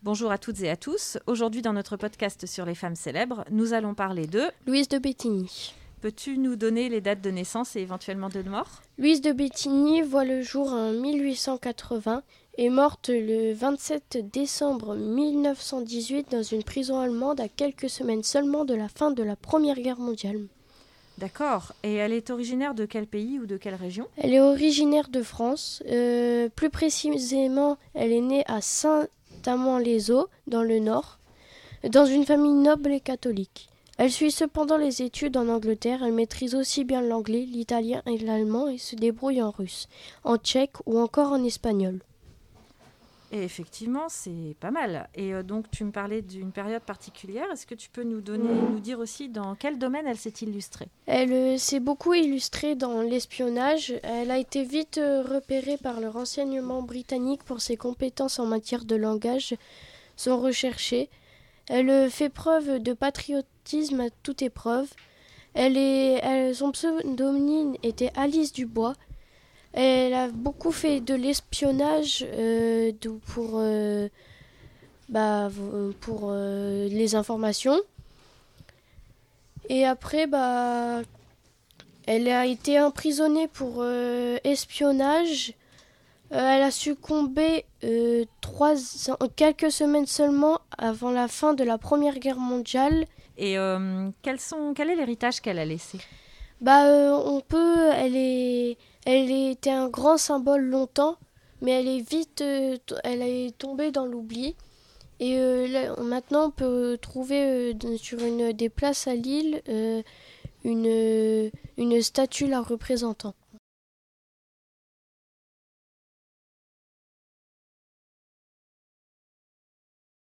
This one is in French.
Bonjour à toutes et à tous. Aujourd'hui, dans notre podcast sur les femmes célèbres, nous allons parler de Louise de Béthigny. Peux-tu nous donner les dates de naissance et éventuellement de mort ? Louise de Béthigny voit le jour en 1880 et est morte le 27 décembre 1918 dans une prison allemande à quelques semaines seulement de la fin de la Première Guerre mondiale. D'accord. Et elle est originaire de quel pays ou de quelle région ? Elle est originaire de France. Plus précisément, elle est née à Saint-Amand-les-Eaux, dans le Nord, dans une famille noble et catholique. Elle suit cependant les études en Angleterre. Elle maîtrise aussi bien l'anglais, l'italien et l'allemand et se débrouille en russe, en tchèque ou encore en espagnol. Et effectivement, c'est pas mal. Et donc, tu me parlais d'une période particulière. Est-ce que tu peux nous dire aussi dans quel domaine elle s'est illustrée ? Elle s'est beaucoup illustrée dans l'espionnage. Elle a été vite repérée par le renseignement britannique pour ses compétences en matière de langage sont recherchées. Elle fait preuve de patriotisme à toute épreuve. Son pseudonyme était Alice Dubois. Elle a beaucoup fait de l'espionnage pour les informations. Et après, elle a été emprisonnée pour espionnage. Elle a succombé quelques semaines seulement avant la fin de la Première Guerre mondiale. Et quel est l'héritage qu'elle a laissé ? Elle était un grand symbole longtemps, mais elle est tombée dans l'oubli. Et maintenant, on peut trouver sur une des places à Lille une statue la représentant.